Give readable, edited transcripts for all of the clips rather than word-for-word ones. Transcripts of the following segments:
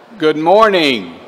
Good morning.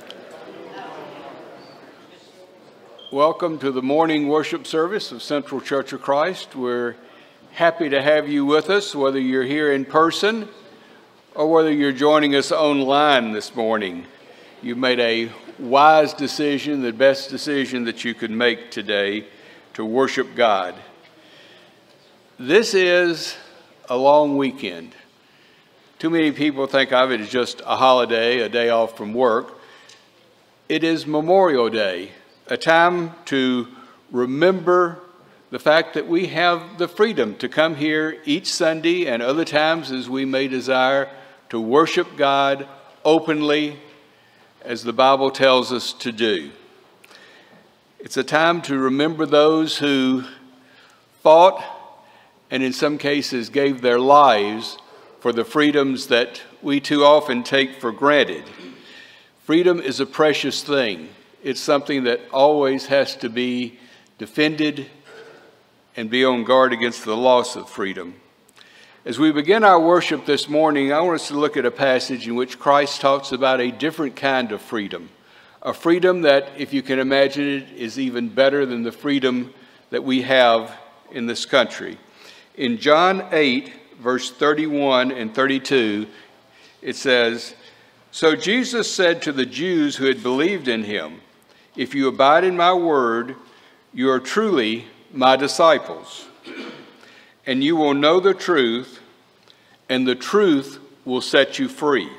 Welcome to the morning worship service of Central Church of Christ. We're happy to have you with us, whether you're here in person or whether you're joining us online this morning. You've made a wise decision, the best decision that you could make today to worship God. This is a long weekend. Too many people think of it as just a holiday, a day off from work. It is Memorial Day, a time to remember the fact that we have the freedom to come here each Sunday and other times as we may desire to worship God openly as the Bible tells us to do. It's a time to remember those who fought and in some cases gave their lives for the freedoms that we too often take for granted. Freedom is a precious thing. It's something that always has to be defended and be on guard against the loss of freedom. As we begin our worship this morning, I want us to look at a passage in which Christ talks about a different kind of freedom, a freedom that, if you can imagine it, is even better than the freedom that we have in this country. In John 8, verse 31 and 32, it says, "So Jesus said to the Jews who had believed in him, 'If you abide in my word, you are truly my disciples, and you will know the truth, and the truth will set you free.'"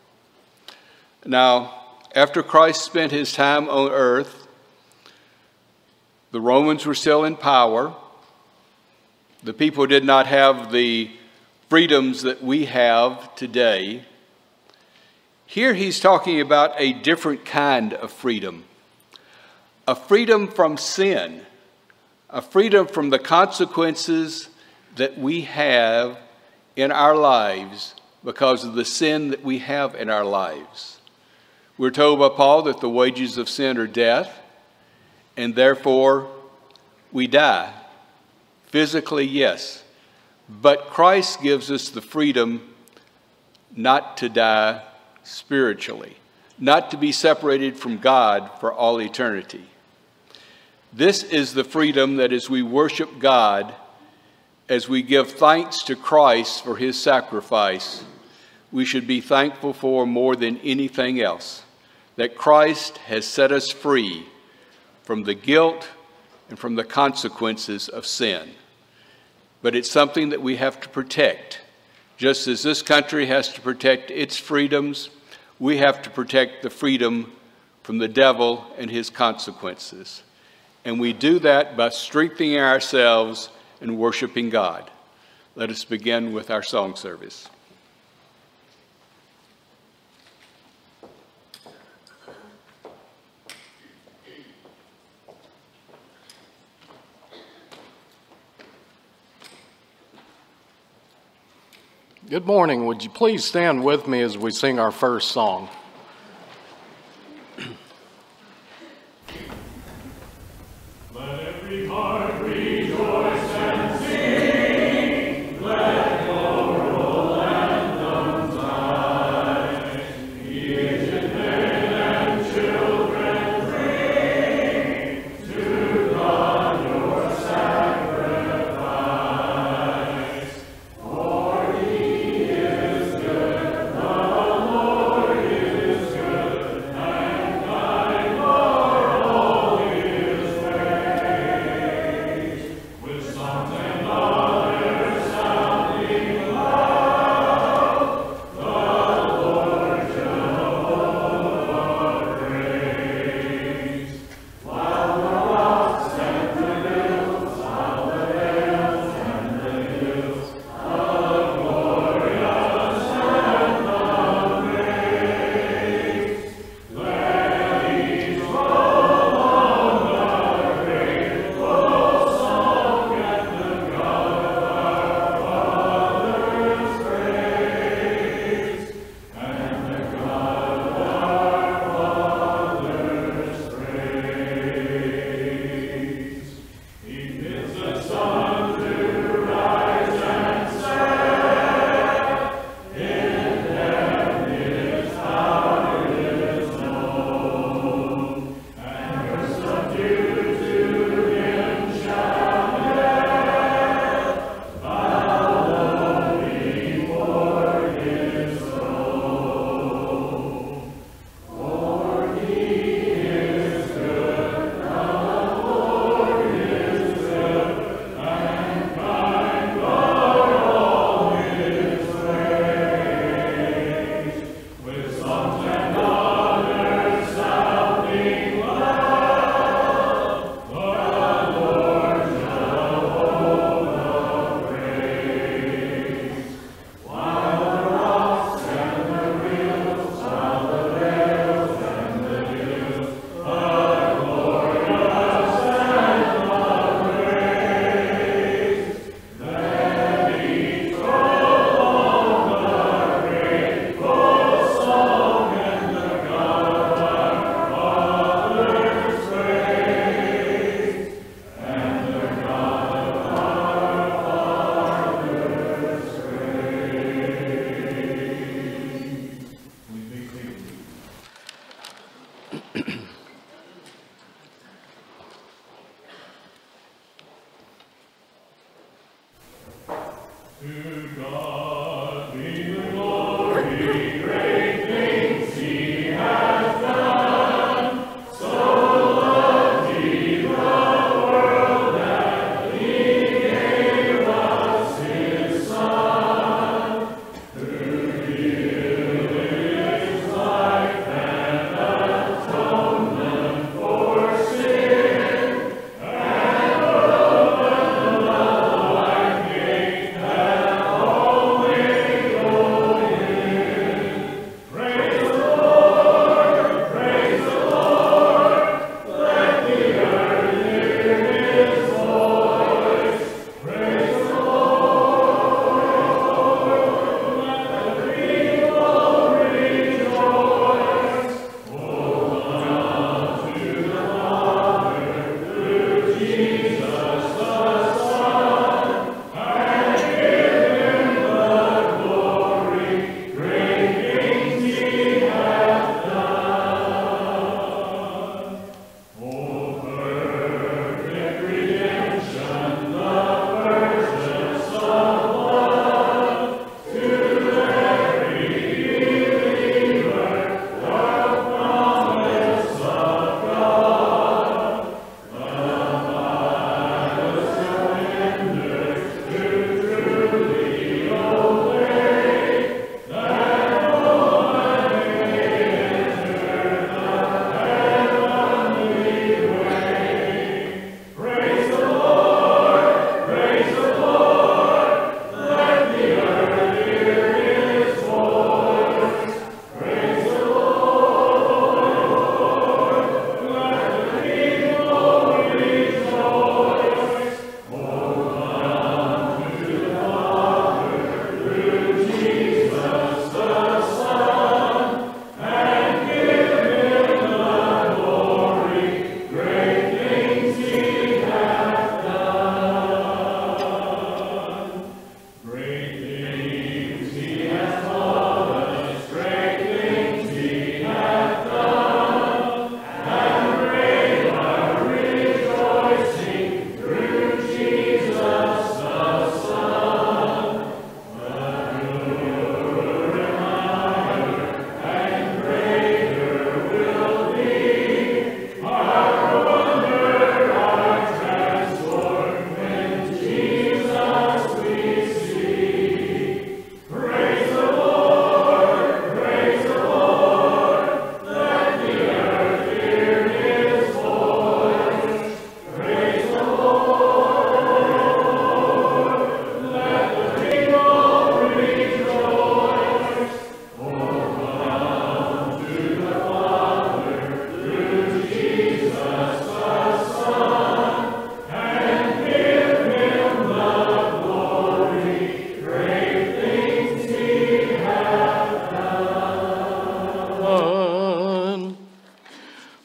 Now, after Christ spent his time on earth, the Romans were still in power. The people did not have the freedoms that we have today. Here he's talking about a different kind of freedom, a freedom from sin, a freedom from the consequences that we have in our lives because of the sin that we have in our lives. We're told by Paul that the wages of sin are death, and therefore we die. Physically, yes. But Christ gives us the freedom not to die spiritually, not to be separated from God for all eternity. This is the freedom that as we worship God, as we give thanks to Christ for his sacrifice, we should be thankful for more than anything else, that Christ has set us free from the guilt and from the consequences of sin. But it's something that we have to protect. Just as this country has to protect its freedoms, we have to protect the freedom from the devil and his consequences. And we do that by strengthening ourselves and worshiping God. Let us begin with our song service. Good morning. Would you please stand with me as we sing our first song? Let every heart rejoice and sing. Let choral anthems rise. Aged men and children bring to God your sacrifice. For he is good, the Lord is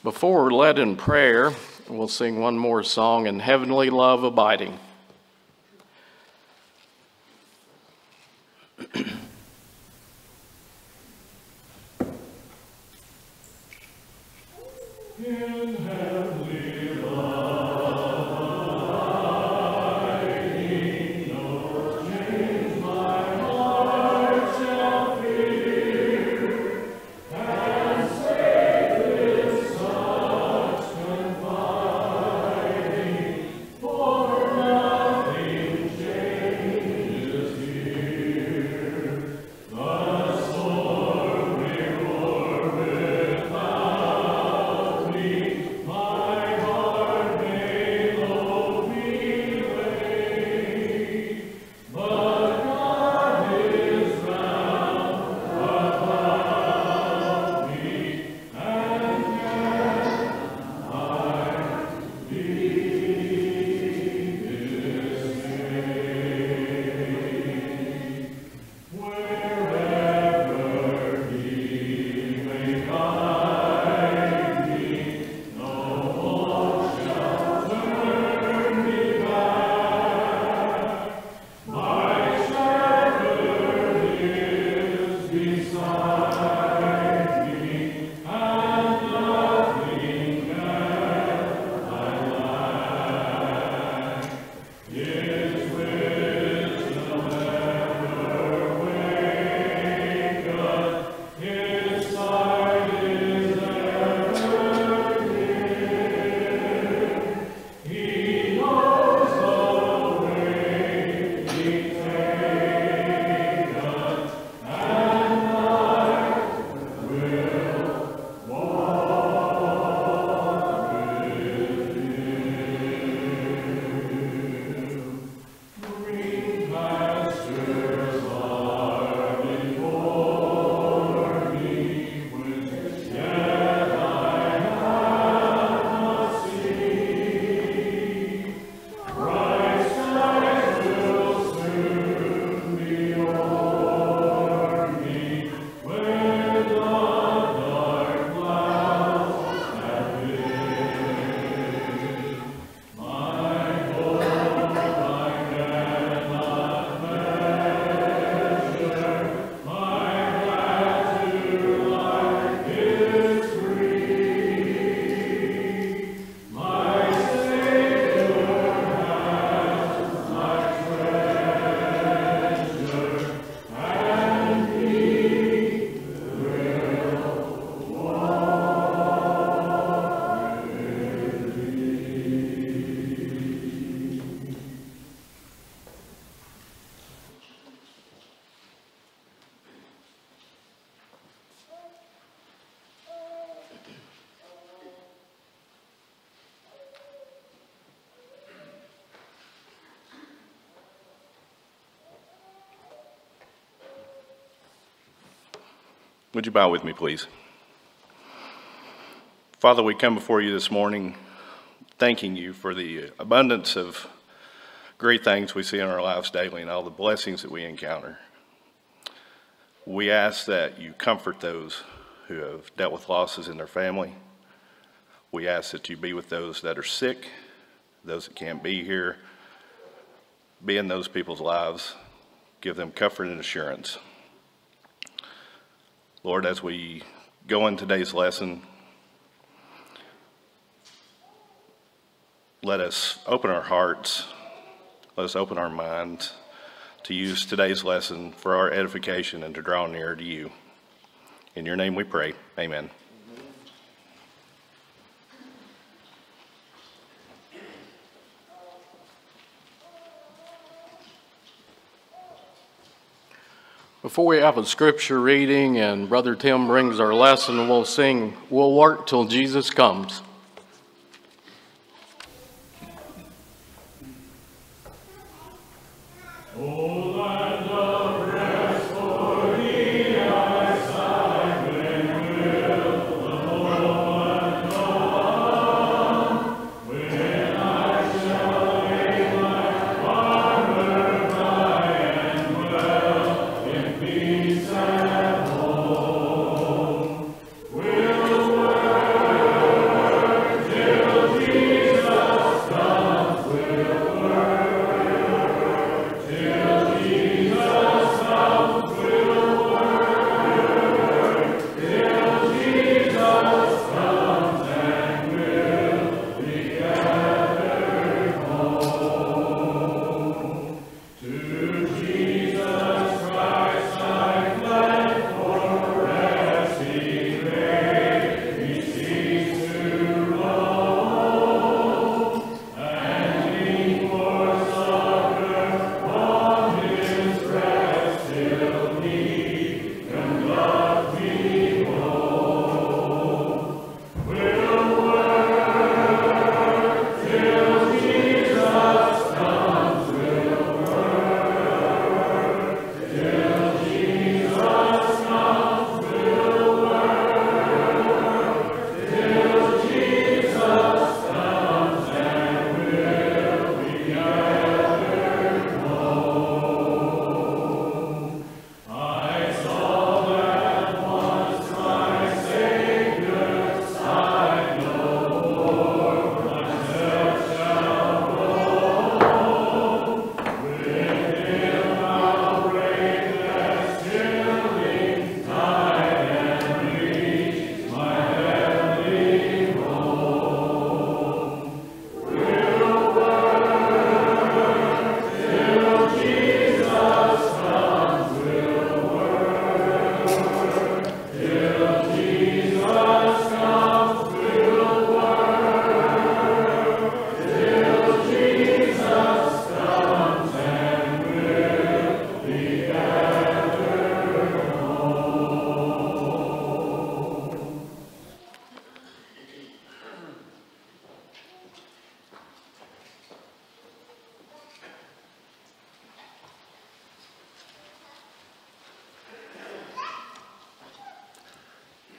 Before we're led in prayer, we'll sing one more song, In Heavenly Love Abiding. Would you bow with me, please? Father, we come before you this morning thanking you for the abundance of great things we see in our lives daily and all the blessings that we encounter. We ask that you comfort those who have dealt with losses in their family. We ask that you be with those that are sick, those that can't be here. Be in those people's lives. Give them comfort and assurance. Lord, as we go in today's lesson, let us open our hearts, let us open our minds to use today's lesson for our edification and to draw nearer to you. In your name we pray, amen. Before we have a scripture reading and Brother Tim brings our lesson, we'll sing, "We'll Work Till Jesus Comes." We'll work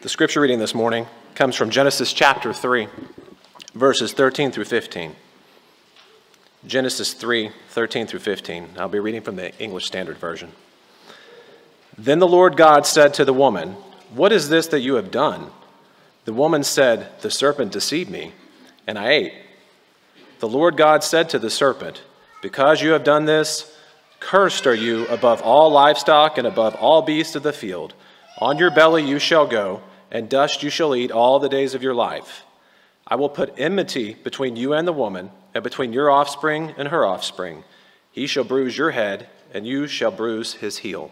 The scripture reading this morning comes from Genesis chapter 3, verses 13 through 15. Genesis 3, 13 through 15. I'll be reading from the English Standard Version. Then the Lord God said to the woman, "What is this that you have done?" The woman said, "The serpent deceived me, and I ate." The Lord God said to the serpent, "Because you have done this, cursed are you above all livestock and above all beasts of the field. On your belly you shall go, and dust you shall eat all the days of your life. I will put enmity between you and the woman, and between your offspring and her offspring. He shall bruise your head, and you shall bruise his heel."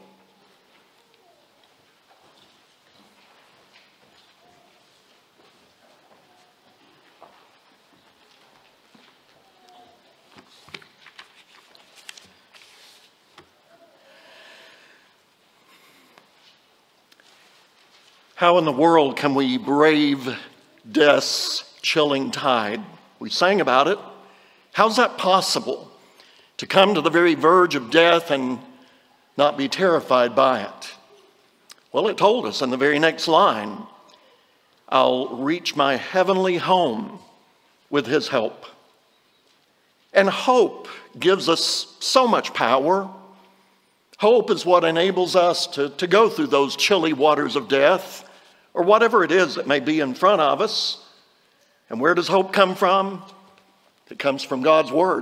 How in the world can we brave death's chilling tide? We sang about it. How's that possible? To come to the very verge of death and not be terrified by it? Well, it told us in the very next line, "I'll reach my heavenly home with his help." And hope gives us so much power. Hope is what enables us to go through those chilly waters of death, or whatever it is that may be in front of us. And where does hope come from? It comes from God's Word.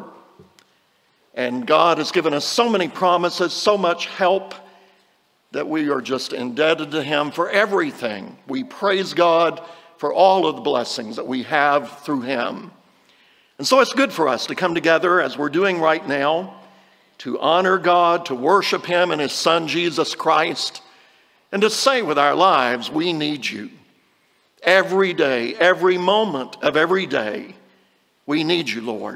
And God has given us so many promises, so much help, that we are just indebted to Him for everything. We praise God for all of the blessings that we have through Him. And so it's good for us to come together, as we're doing right now, to honor God, to worship Him and His Son, Jesus Christ, and to say with our lives, we need you. Every day, every moment of every day, we need you, Lord.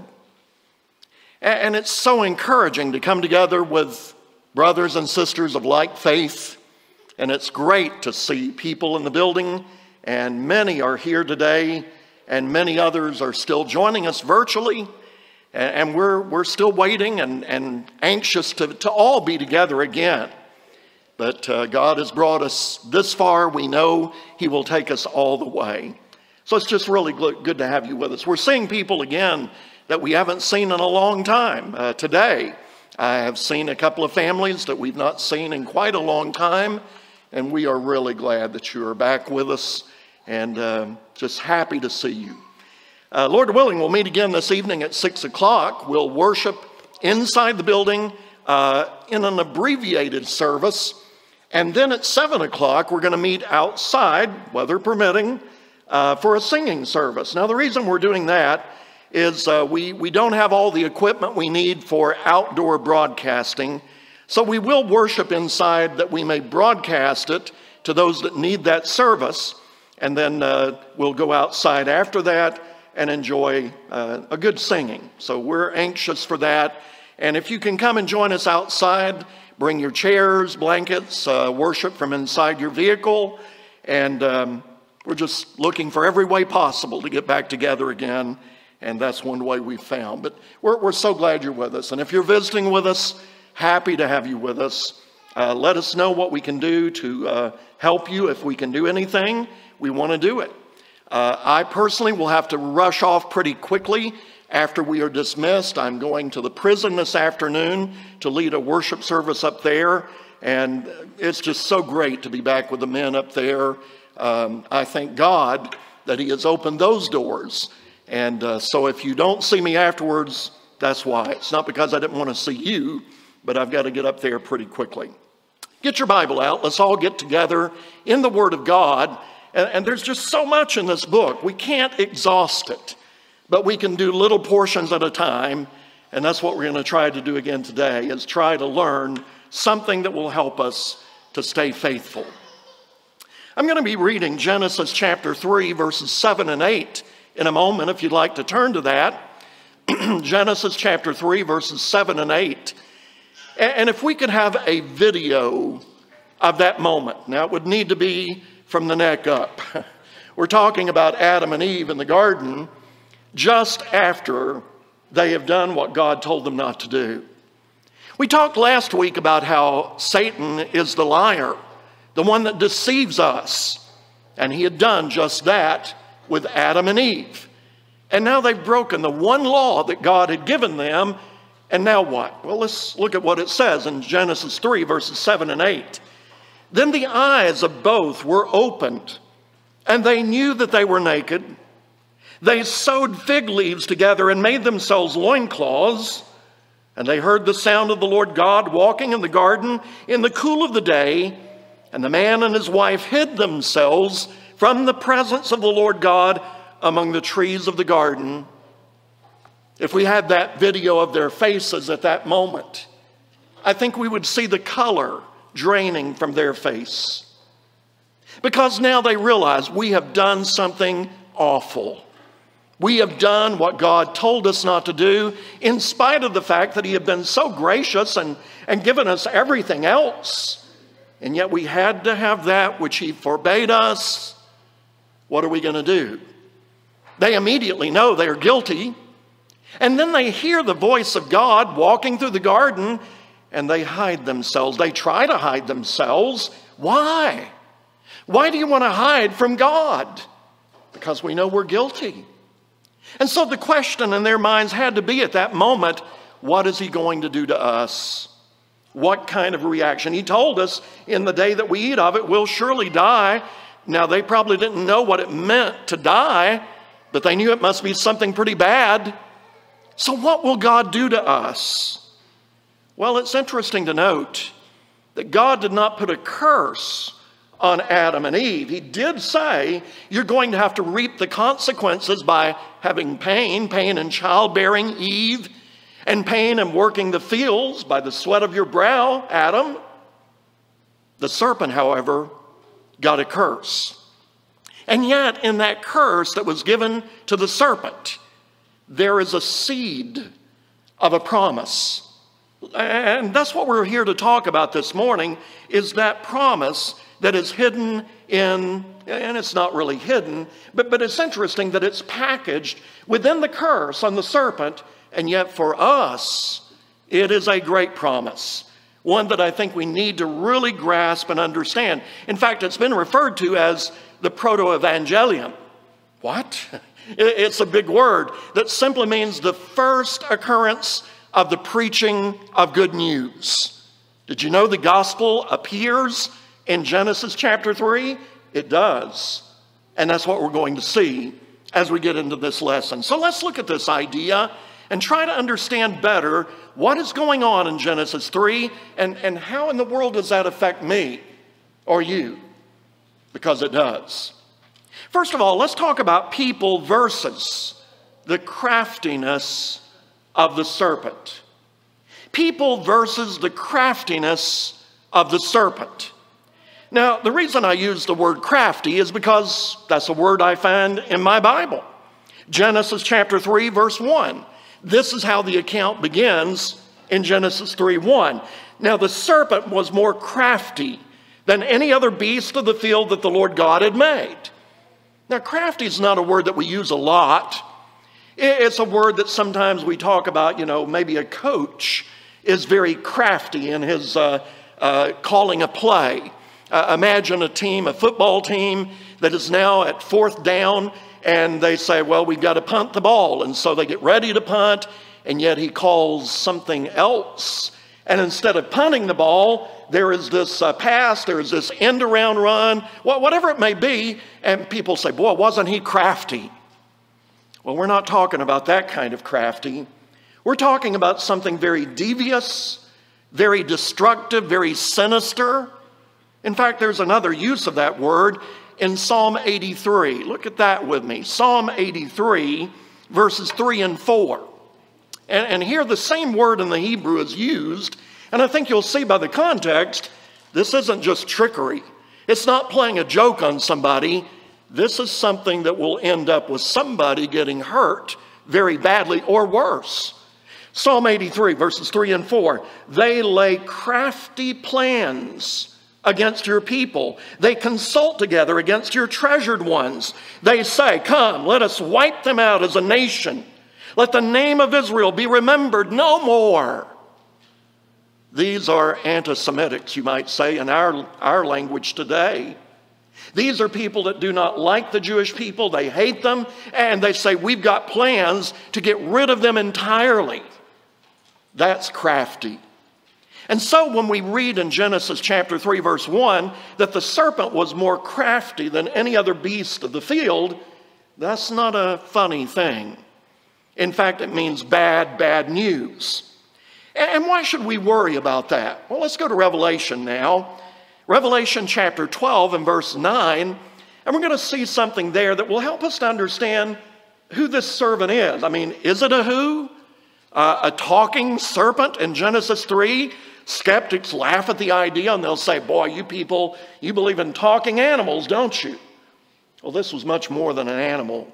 And it's so encouraging to come together with brothers and sisters of like faith. And it's great to see people in the building, and many are here today, and many others are still joining us virtually. And we're still waiting and anxious to all be together again. But God has brought us this far. We know He will take us all the way. So it's just really good to have you with us. We're seeing people again that we haven't seen in a long time. Today, I have seen a couple of families that we've not seen in quite a long time. And we are really glad that you are back with us, and just happy to see you. Lord willing, we'll meet again this evening at 6 o'clock. We'll worship inside the building in an abbreviated service. And then at 7 o'clock, we're going to meet outside, weather permitting, for a singing service. Now, the reason we're doing that is we don't have all the equipment we need for outdoor broadcasting. So we will worship inside that we may broadcast it to those that need that service. And then we'll go outside after that and enjoy a good singing. So we're anxious for that. And if you can come and join us outside, bring your chairs, blankets, worship from inside your vehicle. And we're just looking for every way possible to get back together again. And that's one way we've found. But we're so glad you're with us. And if you're visiting with us, happy to have you with us. Let us know what we can do to help you. If we can do anything, we want to do it. I personally will have to rush off pretty quickly after we are dismissed. I'm going to the prison this afternoon to lead a worship service up there. And it's just so great to be back with the men up there. I thank God that He has opened those doors. And so if you don't see me afterwards, that's why. It's not because I didn't want to see you, but I've got to get up there pretty quickly. Get your Bible out. Let's all get together in the Word of God. And there's just so much in this book. We can't exhaust it, but we can do little portions at a time. And that's what we're going to try to do again today, is try to learn something that will help us to stay faithful. I'm going to be reading Genesis chapter 3, verses 7 and 8 in a moment, if you'd like to turn to that. Genesis chapter 3, verses 7 and 8. And if we could have a video of that moment. Now, it would need to be from the neck up. We're talking about Adam and Eve in the garden just after they have done what God told them not to do. We talked last week about how Satan is the liar, the one that deceives us. And he had done just that with Adam and Eve. And now they've broken the one law that God had given them. And now what? Well, let's look at what it says in Genesis 3, verses 7 and 8. Then the eyes of both were opened, and they knew that they were naked. They sewed fig leaves together and made themselves loincloths. And they heard the sound of the Lord God walking in the garden in the cool of the day. And the man and his wife hid themselves from the presence of the Lord God among the trees of the garden. If we had that video of their faces at that moment, I think we would see the color draining from their face. Because now they realize we have done something awful. We have done what God told us not to do, in spite of the fact that he had been so gracious and given us everything else. And yet we had to have that which he forbade us. What are we going to do? They immediately know they are guilty. And then they hear the voice of God walking through the garden, and they hide themselves. They try to hide themselves. Why? Why do you want to hide from God? Because we know we're guilty. And so the question in their minds had to be at that moment, what is he going to do to us? What kind of reaction? He told us, in the day that we eat of it, we'll surely die. Now, they probably didn't know what it meant to die, but they knew it must be something pretty bad. So what will God do to us? Well, it's interesting to note that God did not put a curse on Adam and Eve. He did say, you're going to have to reap the consequences by having pain in childbearing, Eve, and pain in working the fields by the sweat of your brow, Adam. The serpent, however, got a curse. And yet, in that curse that was given to the serpent, there is a seed of a promise. And that's what we're here to talk about this morning, is that promise that is hidden in, and it's not really hidden, but it's interesting that it's packaged within the curse on the serpent, and yet for us, it is a great promise. One that I think we need to really grasp and understand. In fact, it's been referred to as the proto-evangelium. What? It's a big word that simply means the first occurrence of the preaching of good news. Did you know the gospel appears in Genesis chapter 3? It does. And that's what we're going to see as we get into this lesson. So let's look at this idea and try to understand better what is going on in Genesis 3 and how in the world does that affect me or you? Because it does. First of all, let's talk about people versus the craftiness of the serpent. People versus the craftiness of the serpent. Now, the reason I use the word crafty is because that's a word I find in my Bible. Genesis chapter 3, verse 1. This is how the account begins in Genesis 3:1. Now, the serpent was more crafty than any other beast of the field that the Lord God had made. Now, crafty is not a word that we use a lot. It's a word that sometimes we talk about, maybe a coach is very crafty in his calling a play. Imagine a football team that is now at fourth down, and they say, well, we've got to punt the ball. And so they get ready to punt, and yet he calls something else. And instead of punting the ball, there is this pass, there is this end around run, whatever it may be. And people say, boy, wasn't he crafty? Well, we're not talking about that kind of crafty. We're talking about something very devious, very destructive, very sinister. In fact, there's another use of that word in Psalm 83. Look at that with me. Psalm 83, verses 3 and 4. And here the same word in the Hebrew is used. And I think you'll see by the context, this isn't just trickery. It's not playing a joke on somebody. This is something that will end up with somebody getting hurt very badly or worse. Psalm 83, verses 3 and 4. They lay crafty plans against your people. They consult together against your treasured ones. They say, come, let us wipe them out as a nation. Let the name of Israel be remembered no more. These are anti-Semitics, you might say, in our language today. These are people that do not like the Jewish people. They hate them, and they say, we've got plans to get rid of them entirely. That's crafty. And so when we read in Genesis chapter 3, verse 1, that the serpent was more crafty than any other beast of the field, that's not a funny thing. In fact, it means bad news. And why should we worry about that? Well, let's go to Revelation now. Revelation chapter 12 and verse 9, and we're going to see something there that will help us to understand who this serpent is. I mean, is it a who? A talking serpent in Genesis 3? Skeptics laugh at the idea and they'll say, boy, you people, you believe in talking animals, don't you? Well, this was much more than an animal.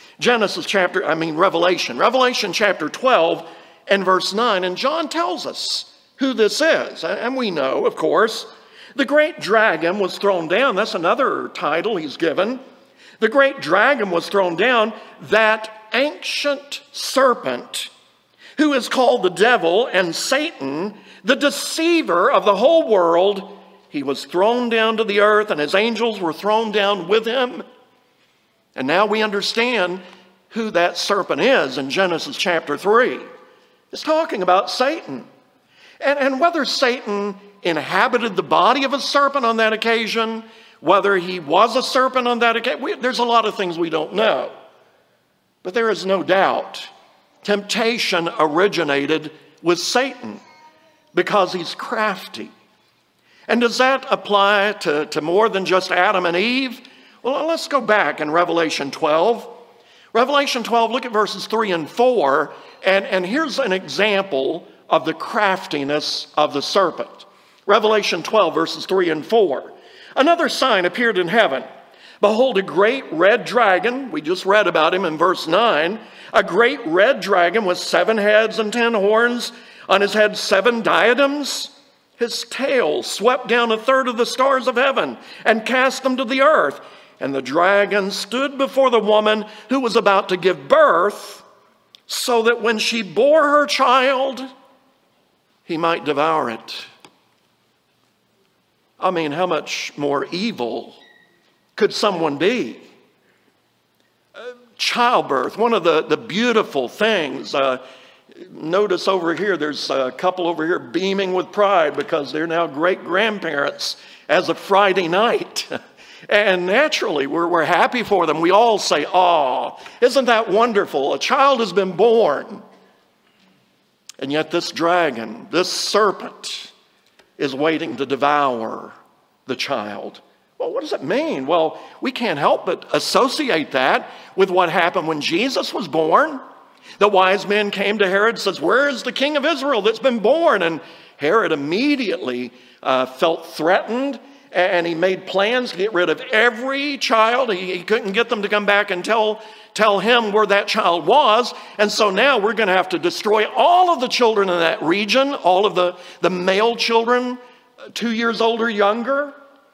Revelation chapter 12 and verse 9, and John tells us who this is. And we know, of course, the great dragon was thrown down. That's another title he's given. The great dragon was thrown down, that ancient serpent who is called the devil and Satan, the deceiver of the whole world. He was thrown down to the earth, and his angels were thrown down with him. And now we understand who that serpent is in Genesis chapter 3. It's talking about Satan. And whether Satan inhabited the body of a serpent on that occasion, whether he was a serpent on that occasion, there's a lot of things we don't know. But there is no doubt temptation originated with Satan because he's crafty. And does that apply to more than just Adam and Eve? Well, let's go back in Revelation 12. Revelation 12, look at verses 3 and 4. And here's an example of the craftiness of the serpent. Revelation 12, verses 3 and 4. Another sign appeared in heaven. Behold, a great red dragon. We just read about him in verse 9. A great red dragon with 7 heads and 10 horns. On his head 7 diadems. His tail swept down 1/3 of the stars of heaven and cast them to the earth. And the dragon stood before the woman who was about to give birth, so that when she bore her child, he might devour it. I mean, how much more evil could someone be? Childbirth, one of the beautiful things. Notice over here, there's a couple over here beaming with pride because they're now great-grandparents as of Friday night. And naturally, we're happy for them. We all say, "Oh, isn't that wonderful? A child has been born." And yet this dragon, this serpent, is waiting to devour the child. Well, what does it mean? Well, we can't help but associate that with what happened when Jesus was born. The wise men came to Herod and says, "Where is the king of Israel that's been born?" And Herod immediately felt threatened, and he made plans to get rid of every child. He couldn't get them to come back and tell him where that child was. And so now we're going to have to destroy all of the children in that region, all of the male children, 2 years old or younger.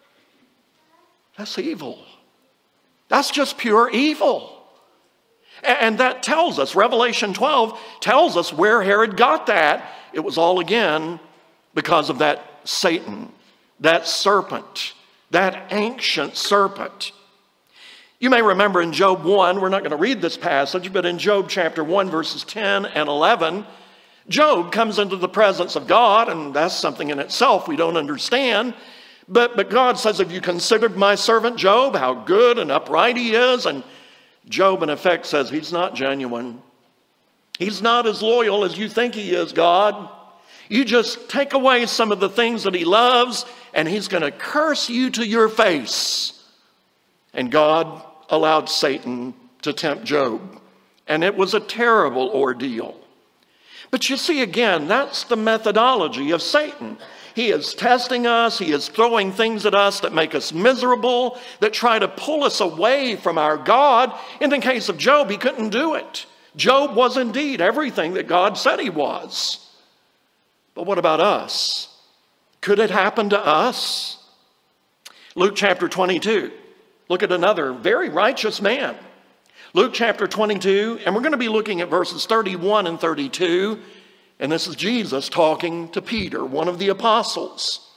That's evil. That's just pure evil. And that tells us, Revelation 12 tells us where Herod got that. It was all again because of that Satan, that serpent, that ancient serpent. You may remember in Job 1, we're not going to read this passage, but in Job chapter 1, verses 10 and 11, Job comes into the presence of God, and that's something in itself we don't understand. But God says, "Have you considered my servant Job, how good and upright he is?" And Job, in effect, says, "He's not genuine. He's not as loyal as you think he is, God. You just take away some of the things that he loves, and he's going to curse you to your face." And God allowed Satan to tempt Job. And it was a terrible ordeal. But you see, again, that's the methodology of Satan. He is testing us. He is throwing things at us that make us miserable, that try to pull us away from our God. In the case of Job, he couldn't do it. Job was indeed everything that God said he was. But what about us? Could it happen to us? Luke chapter 22. Look at another very righteous man. Luke chapter 22, and we're going to be looking at verses 31 and 32. And this is Jesus talking to Peter, one of the apostles.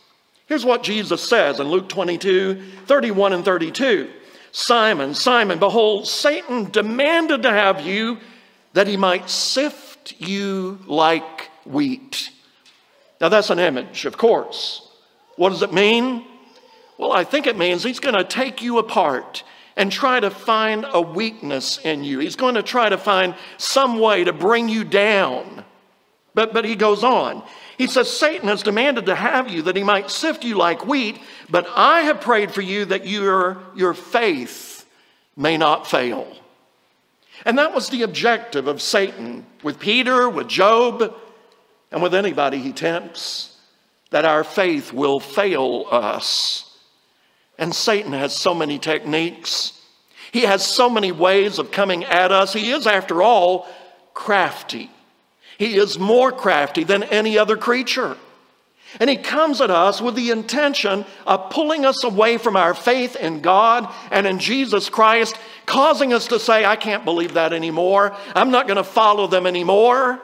Here's what Jesus says in Luke 22, 31 and 32. Simon, Simon, behold, Satan demanded to have you that he might sift you like wheat. Now that's an image, of course. What does it mean? Well, I think it means he's going to take you apart and try to find a weakness in you. He's going to try to find some way to bring you down. But he goes on. He says, Satan has demanded to have you that he might sift you like wheat, but I have prayed for you that your faith may not fail. And that was the objective of Satan with Peter, with Job, and with anybody he tempts, that our faith will fail us. And Satan has so many techniques. He has so many ways of coming at us. He is, after all, crafty. He is more crafty than any other creature. And he comes at us with the intention of pulling us away from our faith in God and in Jesus Christ, causing us to say, I can't believe that anymore. I'm not going to follow them anymore.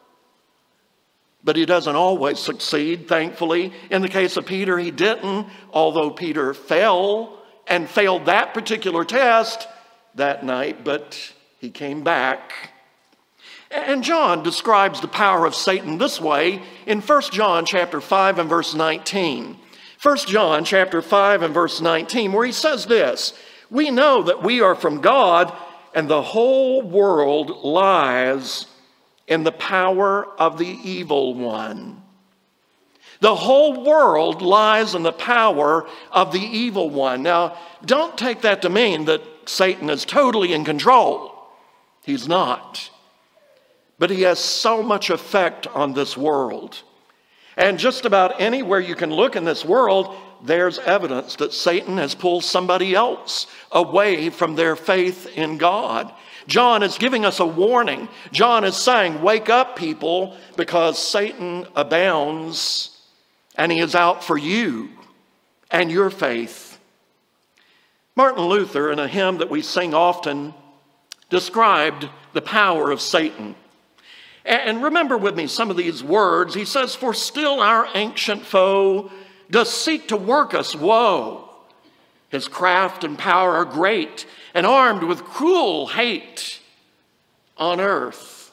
But he doesn't always succeed, thankfully. In the case of Peter, he didn't, although Peter fell and failed that particular test that night, but he came back. And John describes the power of Satan this way in 1 John chapter 5 and verse 19. 1 John chapter 5 and verse 19, where he says this, we know that we are from God, and the whole world lies in the power of the evil one. The whole world lies in the power of the evil one. Now, don't take that to mean that Satan is totally in control. He's not. But he has so much effect on this world. And just about anywhere you can look in this world, there's evidence that Satan has pulled somebody else away from their faith in God. John is giving us a warning. John is saying, wake up, people, because Satan abounds and he is out for you and your faith. Martin Luther, in a hymn that we sing often, described the power of Satan. And remember with me some of these words. He says, for still our ancient foe does seek to work us woe. His craft and power are great, and armed with cruel hate. On earth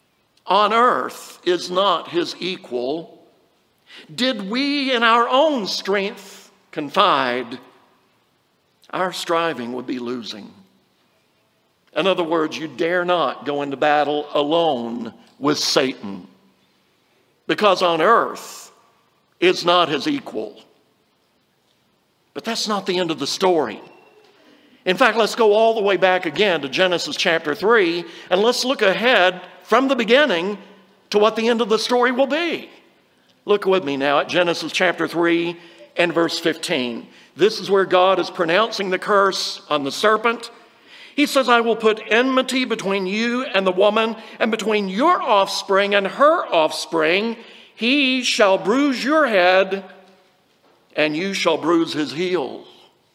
is not his equal. Did we in our own strength confide, our striving would be losing. In other words, you dare not go into battle alone with Satan, because on earth is not his equal. But that's not the end of the story. In fact, let's go all the way back again to Genesis chapter 3, and let's look ahead from the beginning to what the end of the story will be. Look with me now at Genesis chapter 3 and verse 15. This is where God is pronouncing the curse on the serpent. He says, I will put enmity between you and the woman, and between your offspring and her offspring. He shall bruise your head, and you shall bruise his heel.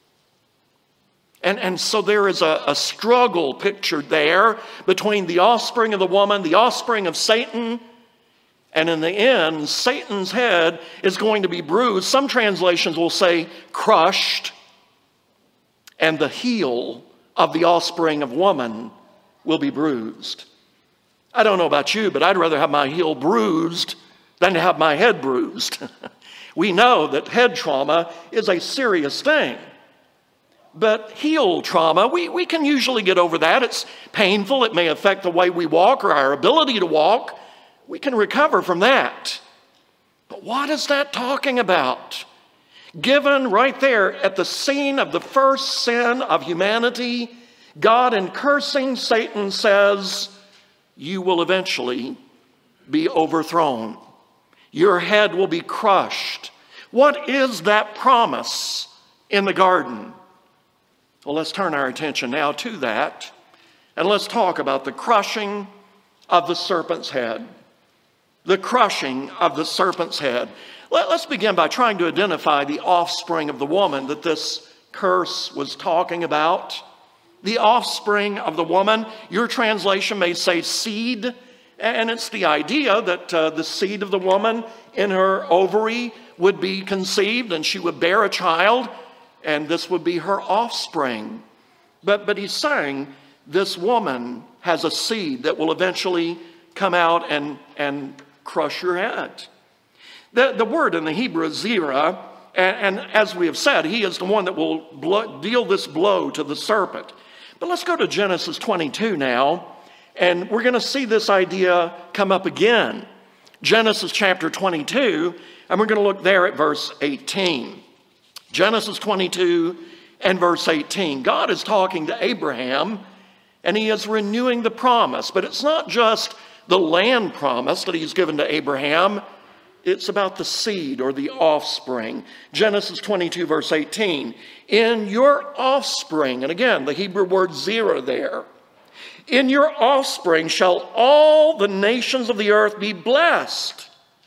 And so there is a struggle pictured there between the offspring of the woman, the offspring of Satan, and in the end, Satan's head is going to be bruised. Some translations will say crushed, and the heel of the offspring of woman will be bruised. I don't know about you, but I'd rather have my heel bruised than to have my head bruised. We know that head trauma is a serious thing. But heel trauma, we can usually get over that. It's painful. It may affect the way we walk or our ability to walk. We can recover from that. But what is that talking about? Given right there at the scene of the first sin of humanity, God, in cursing Satan, says, you will eventually be overthrown. Your head will be crushed. What is that promise in the garden? Well, let's turn our attention now to that, and let's talk about the crushing of the serpent's head. The crushing of the serpent's head. Let's begin by trying to identify the offspring of the woman that this curse was talking about. The offspring of the woman, your translation may say seed, and it's the idea that the seed of the woman in her ovary would be conceived and she would bear a child, and this would be her offspring. But he's saying this woman has a seed that will eventually come out and crush your head. The word in the Hebrew is zerah, and as we have said, he is the one that will deal this blow to the serpent. But let's go to Genesis 22 now, and we're going to see this idea come up again. Genesis chapter 22, and we're going to look there at verse 18. Genesis 22 and verse 18. God is talking to Abraham, and he is renewing the promise. But it's not just the land promise that he's given to Abraham. It's about the seed or the offspring. Genesis 22 verse 18. In your offspring, and again, the Hebrew word zerah there. In your offspring shall all the nations of the earth be blessed,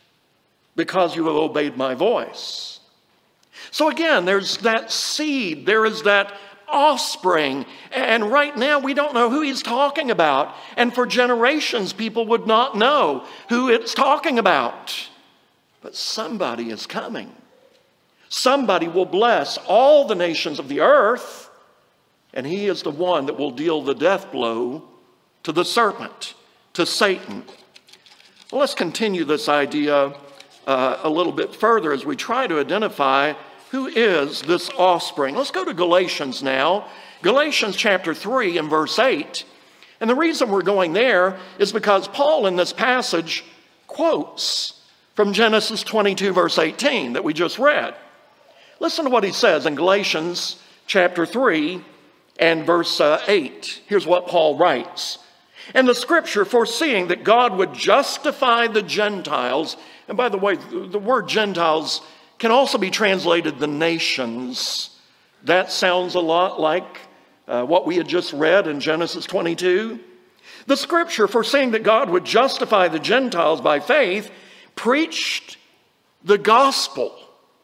because you have obeyed my voice. So again, there's that seed, there is that offspring, and right now we don't know who he's talking about. And for generations, people would not know who it's talking about. But somebody is coming. Somebody will bless all the nations of the earth, and he is the one that will deal the death blow to the serpent, to Satan. Well, let's continue this idea a little bit further as we try to identify who is this offspring. Let's go to Galatians now. Galatians chapter 3 and verse 8. And the reason we're going there is because Paul in this passage quotes from Genesis 22 verse 18 that we just read. Listen to what he says in Galatians chapter 3 and verse 8. Here's what Paul writes. And the scripture, foreseeing that God would justify the Gentiles, and by the way, the word Gentiles can also be translated the nations. That sounds a lot like what we had just read in Genesis 22. The scripture, foreseeing that God would justify the Gentiles by faith, preached the gospel.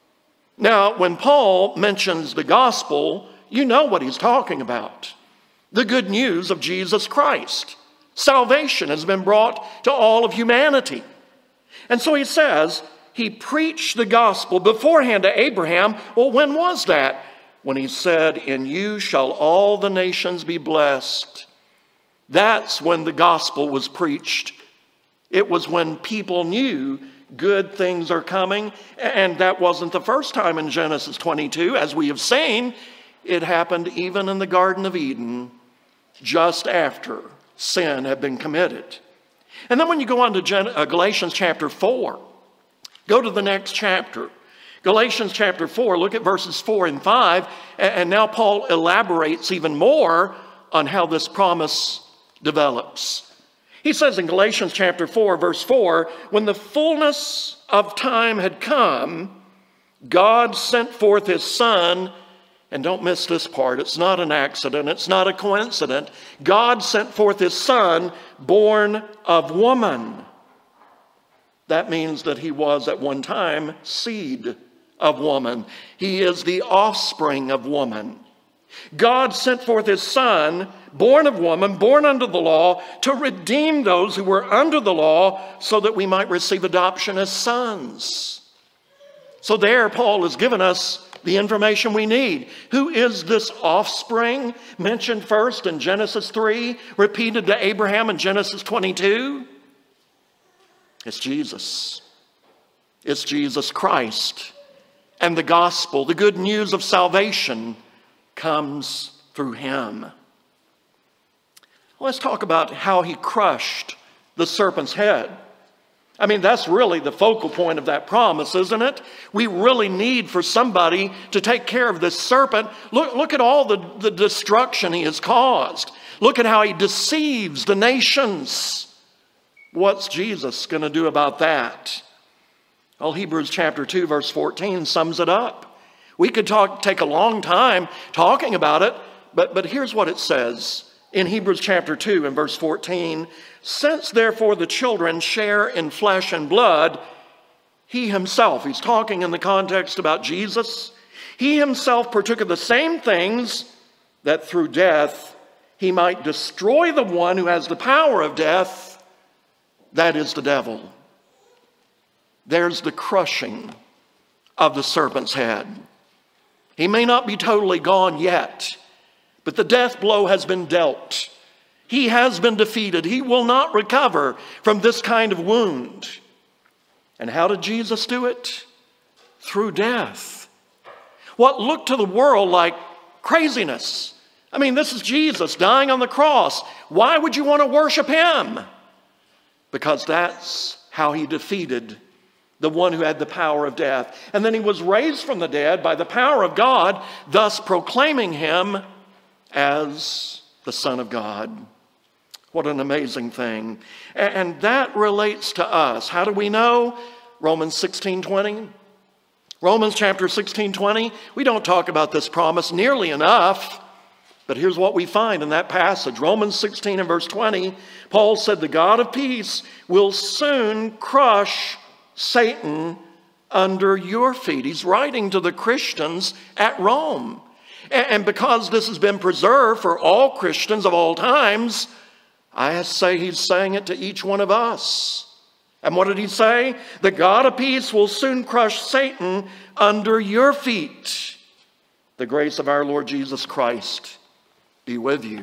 Now, when Paul mentions the gospel, you know what he's talking about. The good news of Jesus Christ. Salvation has been brought to all of humanity. And so he says, he preached the gospel beforehand to Abraham. Well, when was that? When he said, in you shall all the nations be blessed. That's when the gospel was preached. It was when people knew good things are coming. And that wasn't the first time in Genesis 22. As we have seen, it happened even in the Garden of Eden, just after sin had been committed. And then when you go on to Galatians chapter 4, go to the next chapter. Galatians chapter 4, look at verses 4 and 5. And now Paul elaborates even more on how this promise develops. He says in Galatians chapter 4, verse 4, when the fullness of time had come, God sent forth his Son. And don't miss this part. It's not an accident. It's not a coincidence. God sent forth his Son, born of woman. That means that he was at one time seed of woman. He is the offspring of woman. God sent forth his Son, born of woman, born under the law, to redeem those who were under the law so that we might receive adoption as sons. So there, Paul has given us the information we need. Who is this offspring mentioned first in Genesis 3, repeated to Abraham in Genesis 22? It's Jesus. It's Jesus Christ. And the gospel, the good news of salvation, comes through him. Let's talk about how he crushed the serpent's head. I mean, that's really the focal point of that promise, isn't it? We really need for somebody to take care of this serpent. Look at all the destruction he has caused. Look at how he deceives the nations. What's Jesus going to do about that? Well, Hebrews chapter 2, verse 14 sums it up. We could take a long time talking about it, but here's what it says in Hebrews chapter 2 and verse 14. Since therefore the children share in flesh and blood, he himself, he's talking in the context about Jesus, he himself partook of the same things, that through death he might destroy the one who has the power of death, that is the devil. There's the crushing of the serpent's head. He may not be totally gone yet, but the death blow has been dealt. He has been defeated. He will not recover from this kind of wound. And how did Jesus do it? Through death. What looked to the world like craziness. I mean, this is Jesus dying on the cross. Why would you want to worship him? Because that's how he defeated the one who had the power of death. And then he was raised from the dead by the power of God, thus proclaiming him as the Son of God. What an amazing thing. And that relates to us. How do we know? Romans 16:20. Romans chapter 16:20. We don't talk about this promise nearly enough. But here's what we find in that passage. Romans 16 and verse 20. Paul said, the God of peace will soon crush Satan under your feet. He's writing to the Christians at Rome. And because this has been preserved for all Christians of all times, I say he's saying it to each one of us. And what did he say? The God of peace will soon crush Satan under your feet. The grace of our Lord Jesus Christ be with you.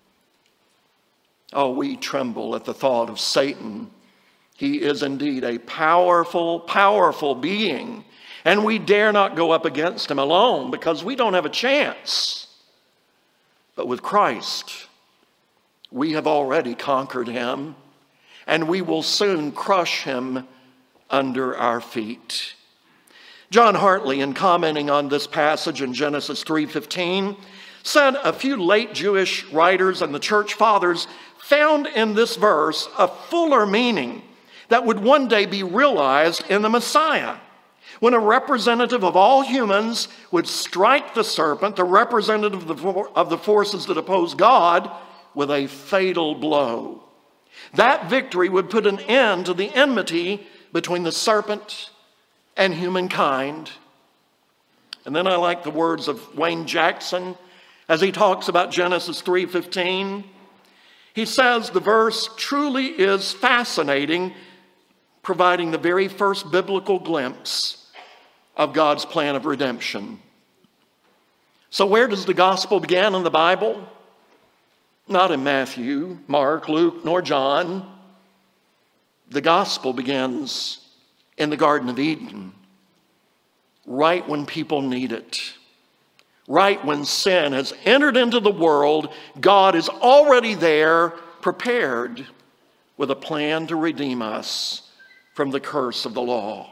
Oh, we tremble at the thought of Satan. He is indeed a powerful, powerful being. And we dare not go up against him alone because we don't have a chance. But with Christ, we have already conquered him, and we will soon crush him under our feet. John Hartley, in commenting on this passage in Genesis 3:15, said a few late Jewish writers and the church fathers found in this verse a fuller meaning that would one day be realized in the Messiah, when a representative of all humans would strike the serpent, the representative of the forces that oppose God, with a fatal blow. That victory would put an end to the enmity between the serpent and humankind. And then I like the words of Wayne Jackson as he talks about Genesis 3:15. He says the verse truly is fascinating, providing the very first biblical glimpse of God's plan of redemption. So where does the gospel begin in the Bible? Not in Matthew, Mark, Luke, nor John. The gospel begins in the Garden of Eden, right when people need it. Right when sin has entered into the world, God is already there, prepared with a plan to redeem us from the curse of the law.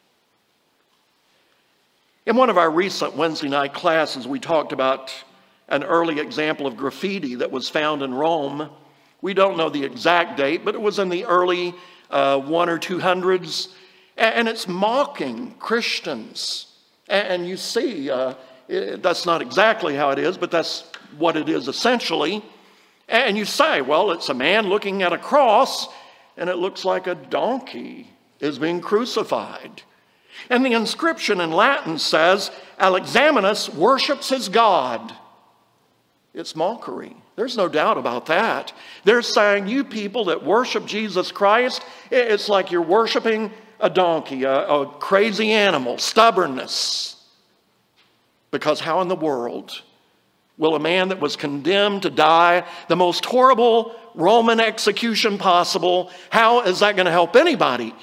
In one of our recent Wednesday night classes, we talked about an early example of graffiti that was found in Rome. We don't know the exact date, but it was in the early 100s or 200s, and it's mocking Christians. And you see, that's not exactly how it is, but that's what it is essentially. And you say, well, it's a man looking at a cross, and it looks like a donkey is being crucified. And the inscription in Latin says, Alexamenus worships his God. It's mockery. There's no doubt about that. They're saying, you people that worship Jesus Christ, it's like you're worshiping a donkey, a crazy animal, stubbornness. Because how in the world will a man that was condemned to die the most horrible Roman execution possible, how is that going to help anybody?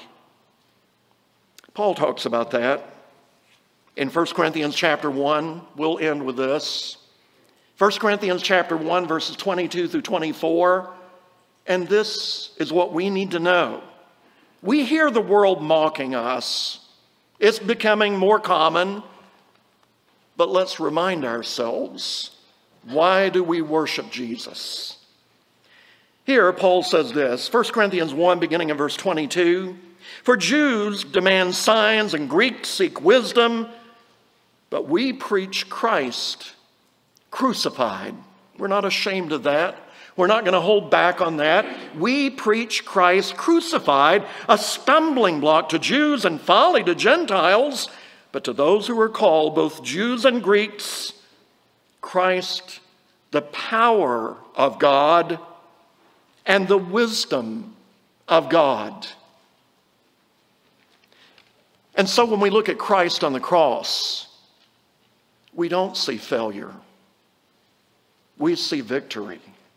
Paul talks about that in 1 Corinthians chapter 1. We'll end with this. 1 Corinthians chapter 1, verses 22 through 24. And this is what we need to know. We hear the world mocking us. It's becoming more common. But let's remind ourselves, why do we worship Jesus? Here, Paul says this, 1 Corinthians 1, beginning in verse 22. For Jews demand signs and Greeks seek wisdom, but we preach Christ crucified. We're not ashamed of that. We're not going to hold back on that. We preach Christ crucified, a stumbling block to Jews and folly to Gentiles, but to those who are called, both Jews and Greeks, Christ, the power of God and the wisdom of God. And so when we look at Christ on the cross, we don't see failure. We see victory.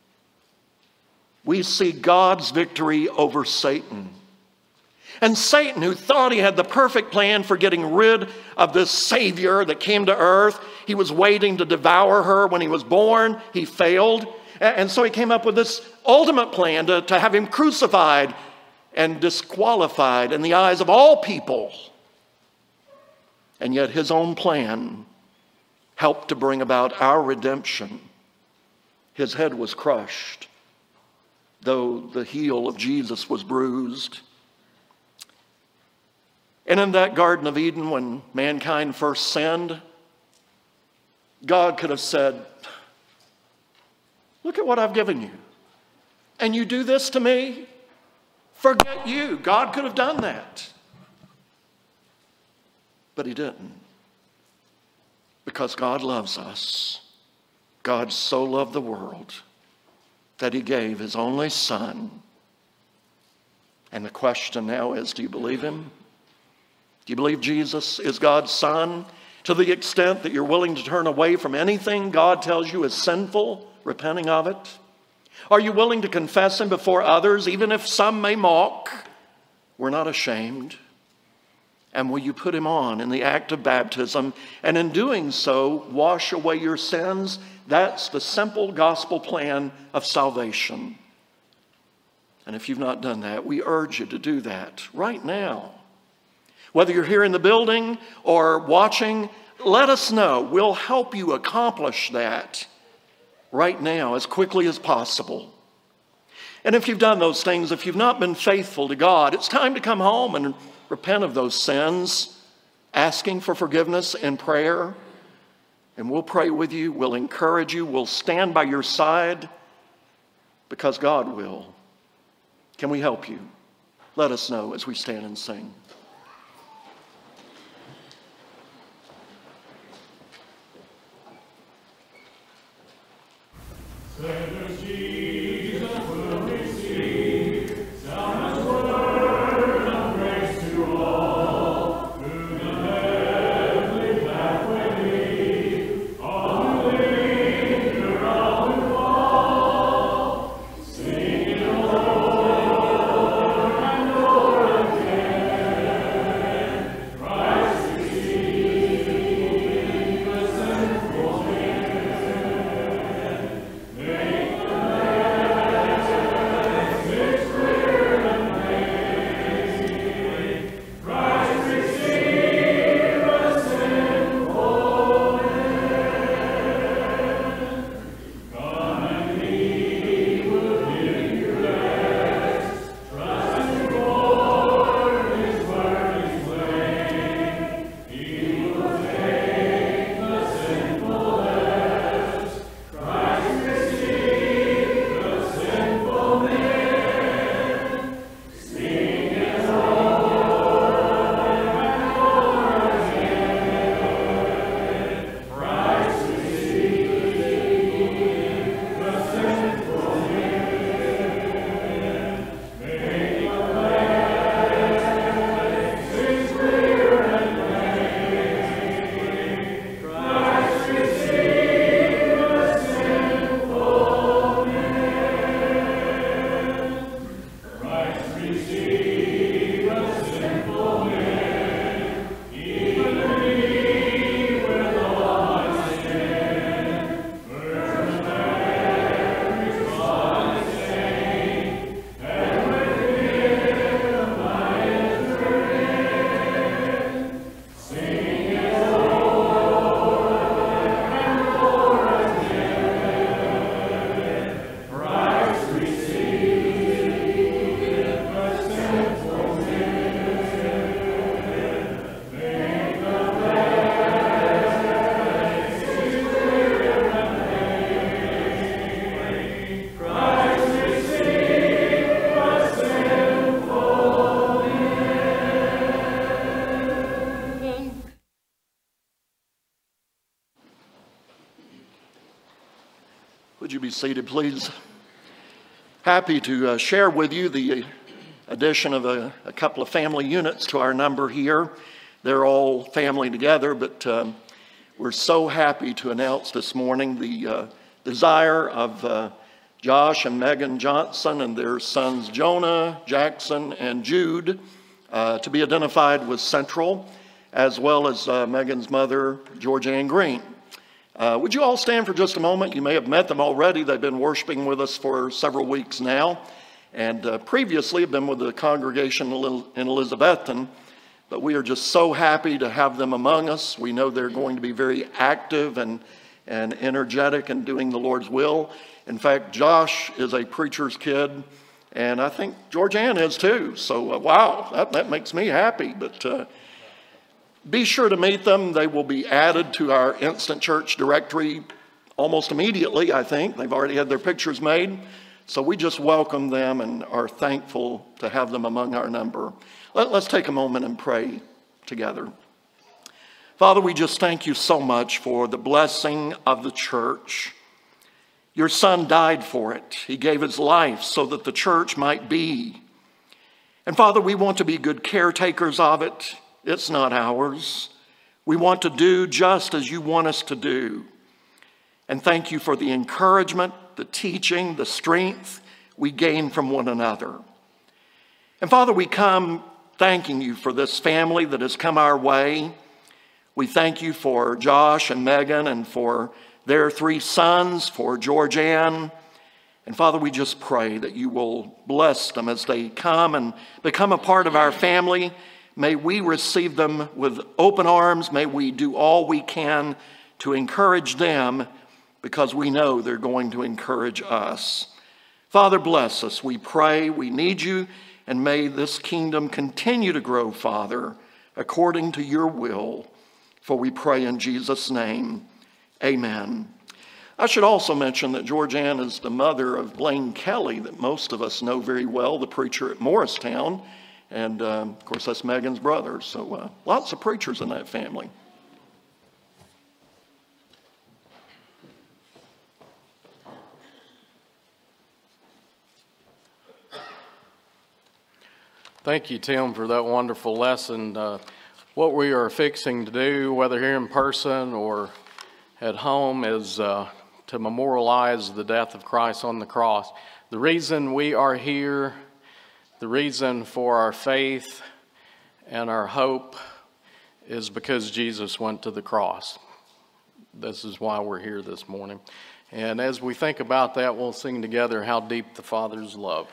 We see God's victory over Satan. And Satan, who thought he had the perfect plan for getting rid of this Savior that came to earth, he was waiting to devour her when he was born. He failed. And so he came up with this ultimate plan to have him crucified and disqualified in the eyes of all people. And yet his own plan helped to bring about our redemption. His head was crushed, though the heel of Jesus was bruised. And in that Garden of Eden, when mankind first sinned, God could have said, look at what I've given you. And you do this to me? Forget you. God could have done that. But he didn't. Because God loves us. God so loved the world that he gave his only Son. And the question now is, do you believe him? Do you believe Jesus is God's Son? To the extent that you're willing to turn away from anything God tells you is sinful, repenting of it? Are you willing to confess him before others, even if some may mock? We're not ashamed. And will you put him on in the act of baptism, and in doing so, wash away your sins? That's the simple gospel plan of salvation. And if you've not done that, we urge you to do that right now. Whether you're here in the building or watching, let us know. We'll help you accomplish that right now as quickly as possible. And if you've done those things, if you've not been faithful to God, it's time to come home and repent of those sins, asking for forgiveness in prayer. And we'll pray with you, we'll encourage you, we'll stand by your side because God will. Can we help you? Let us know as we stand and sing. Sinners Jesus will receive, sound his word of grace to all, through the heavenly pathway lead, all who linger, all who fall, singing o'er and o'er again, Christ received the sinful man. Would you be seated, please? Happy to share with you the addition of a couple of family units to our number here. they're all family together, but we're so happy to announce this morning the desire of Josh and Megan Johnson and their sons Jonah, Jackson, and Jude to be identified with Central, as well as Megan's mother, Georgianne Green. Would you all stand for just a moment? You may have met them already. They've been worshiping with us for several weeks now, and previously have been with the congregation in Elizabethton. But we are just so happy to have them among us. We know they're going to be very active and energetic in doing the Lord's will. In fact, Josh is a preacher's kid, and I think Georgianne is too. So, wow, that makes me happy. But be sure to meet them. They will be added to our Instant Church directory almost immediately, I think. They've already had their pictures made. So we just welcome them and are thankful to have them among our number. Let's take a moment and pray together. Father, we just thank you so much for the blessing of the church. Your Son died for it. He gave his life so that the church might be. And Father, we want to be good caretakers of it. It's not ours. We want to do just as you want us to do. And thank you for the encouragement, the teaching, the strength we gain from one another. And Father, we come thanking you for this family that has come our way. We thank you for Josh and Megan and for their 3 sons, for Georgianne. And Father, we just pray that you will bless them as they come and become a part of our family. May we receive them with open arms. May we do all we can to encourage them, because we know they're going to encourage us. Father, bless us. We pray. We need you. And may this kingdom continue to grow, Father, according to your will. For we pray in Jesus' name. Amen. I should also mention that Georgianne is the mother of Blaine Kelly, that most of us know very well, the preacher at Morristown. And, of course, that's Megan's brother. So lots of preachers in that family. Thank you, Tim, for that wonderful lesson. What we are fixing to do, whether here in person or at home, is to memorialize the death of Christ on the cross. The reason we are here, the reason for our faith and our hope, is because Jesus went to the cross. This is why we're here this morning. And as we think about that, we'll sing together How Deep the Father's Love.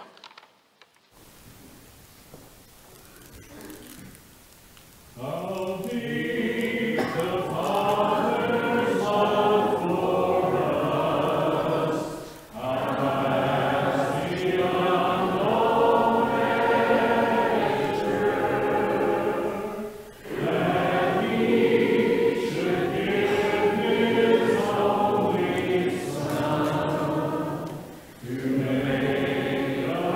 How deep the Father's love for us, how vast the unknown measure, that He should give His only Son to make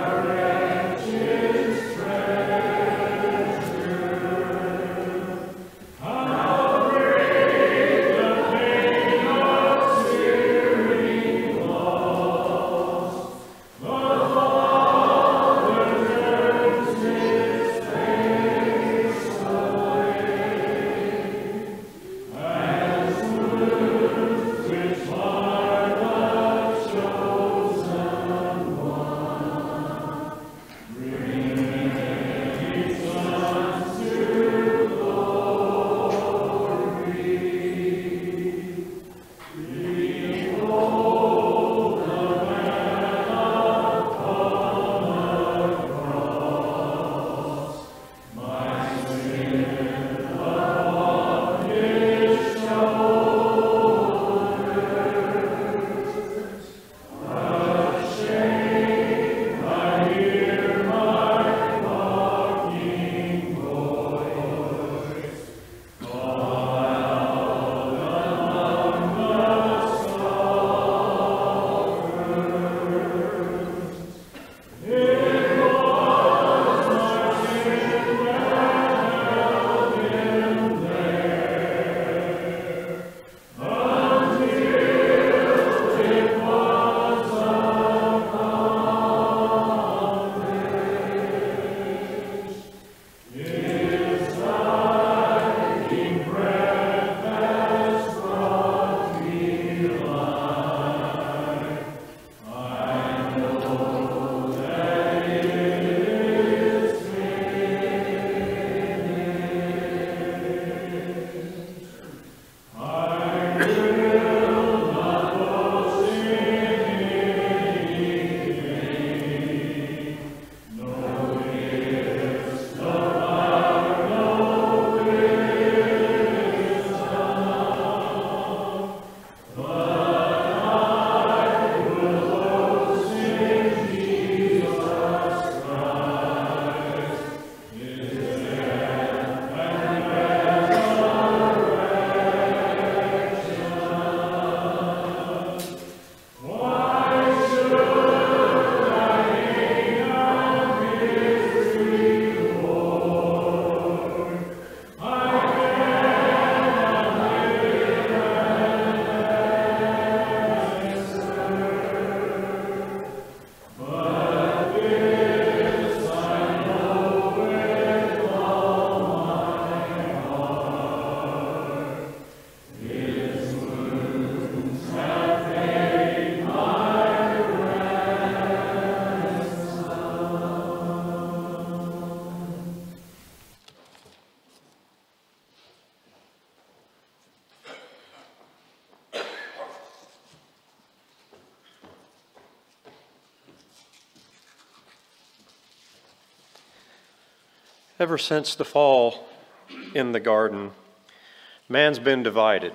Ever since the fall in the garden, man's been divided.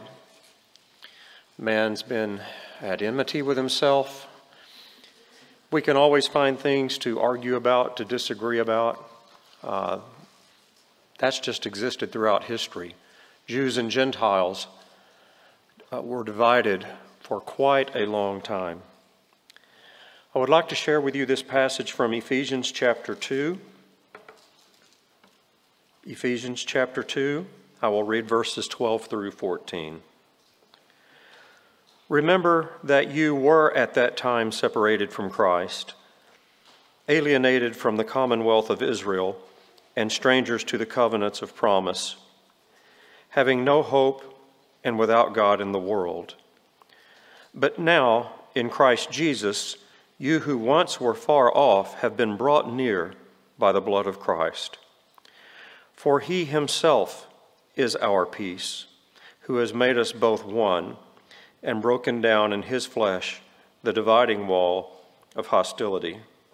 Man's been at enmity with himself. We can always find things to argue about, to disagree about. That's just existed throughout history. Jews and Gentiles were divided for quite a long time. I would like to share with you this passage from Ephesians chapter 2. Ephesians chapter 2, I will read verses 12 through 14. Remember that you were at that time separated from Christ, alienated from the commonwealth of Israel, and strangers to the covenants of promise, having no hope and without God in the world. But now, in Christ Jesus, you who once were far off have been brought near by the blood of Christ. For he himself is our peace, who has made us both one, and broken down in his flesh the dividing wall of hostility.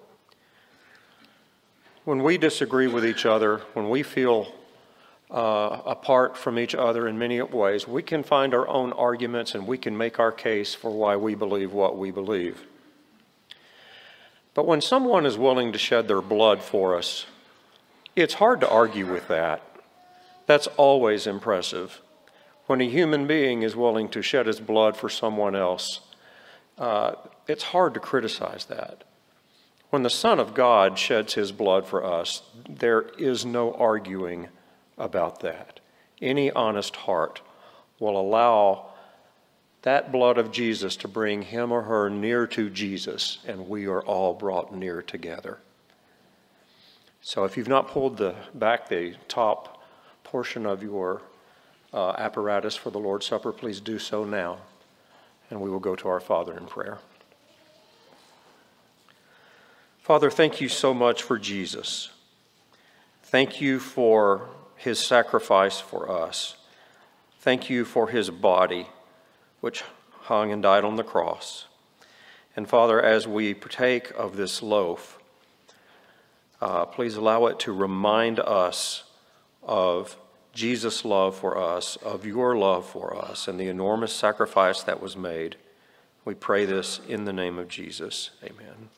When we disagree with each other, when we feel apart from each other in many ways, we can find our own arguments and we can make our case for why we believe what we believe. But when someone is willing to shed their blood for us, it's hard to argue with that. That's always impressive. When a human being is willing to shed his blood for someone else, it's hard to criticize that. When the Son of God sheds his blood for us, there is no arguing about that. Any honest heart will allow that blood of Jesus to bring him or her near to Jesus, and we are all brought near together. So if you've not pulled back the top portion of your apparatus for the Lord's Supper, please do so now, and we will go to our Father in prayer. Father, thank you so much for Jesus. Thank you for his sacrifice for us. Thank you for his body, which hung and died on the cross. And Father, as we partake of this loaf, please allow it to remind us of Jesus' love for us, of your love for us, and the enormous sacrifice that was made. We pray this in the name of Jesus. Amen.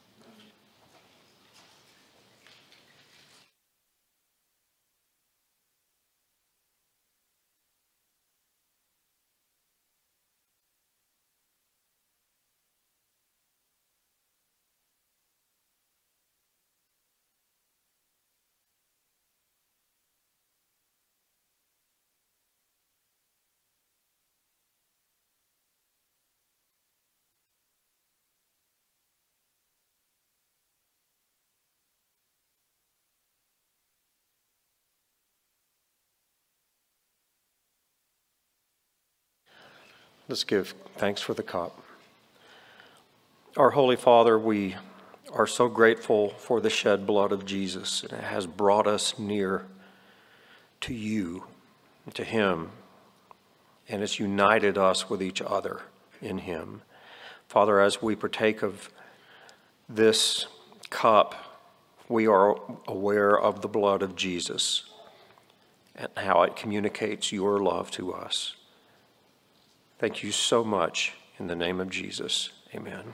Let's give thanks for the cup. Our Holy Father, we are so grateful for the shed blood of Jesus. It has brought us near to you, to him, and it's united us with each other in him. Father, as we partake of this cup, we are aware of the blood of Jesus and how it communicates your love to us. Thank you so much. In the name of Jesus, amen.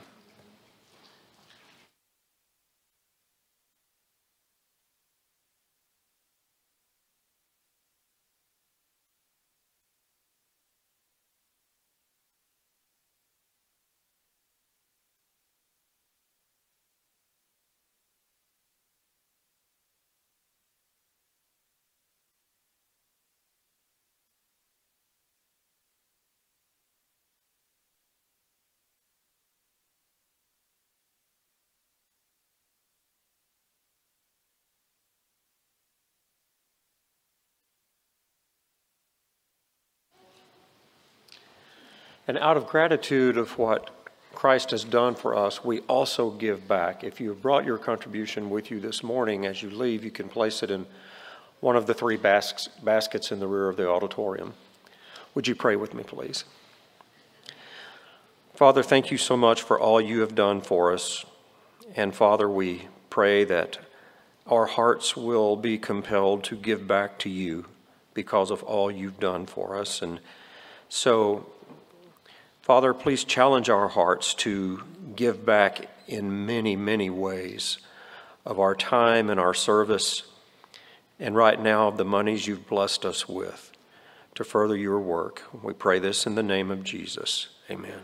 And out of gratitude of what Christ has done for us, we also give back. If you have brought your contribution with you this morning, as you leave, you can place it in one of the three baskets in the rear of the auditorium. Would you pray with me, please? Father, thank you so much for all you have done for us. And Father, we pray that our hearts will be compelled to give back to you because of all you've done for us. And so, Father, please challenge our hearts to give back in many, many ways of our time and our service, and right now the monies you've blessed us with to further your work. We pray this in the name of Jesus. Amen.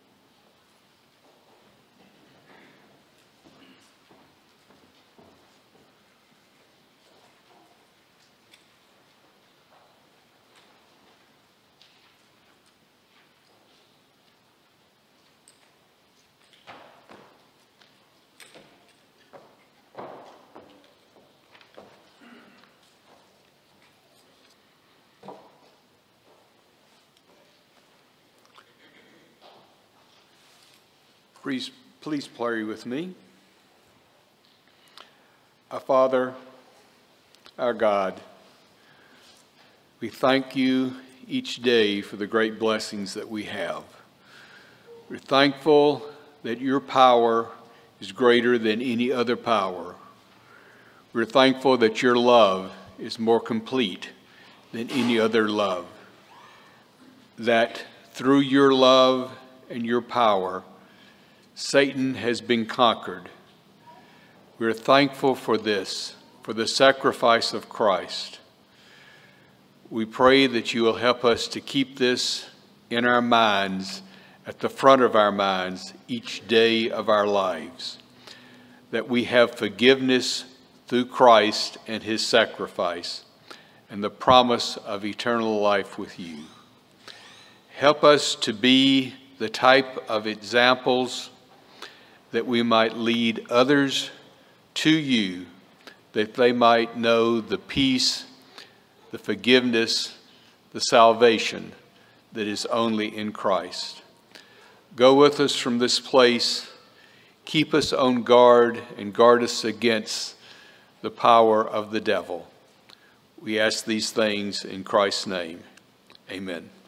Please pray with me. Our Father, our God, we thank you each day for the great blessings that we have. We're thankful that your power is greater than any other power. We're thankful that your love is more complete than any other love. That through your love and your power, Satan has been conquered. We're thankful for this, for the sacrifice of Christ. We pray that you will help us to keep this in our minds, at the front of our minds, each day of our lives, that we have forgiveness through Christ and his sacrifice, and the promise of eternal life with you. Help us to be the type of examples that we might lead others to you, that they might know the peace, the forgiveness, the salvation that is only in Christ. Go with us from this place. Keep us on guard and guard us against the power of the devil. We ask these things in Christ's name. Amen.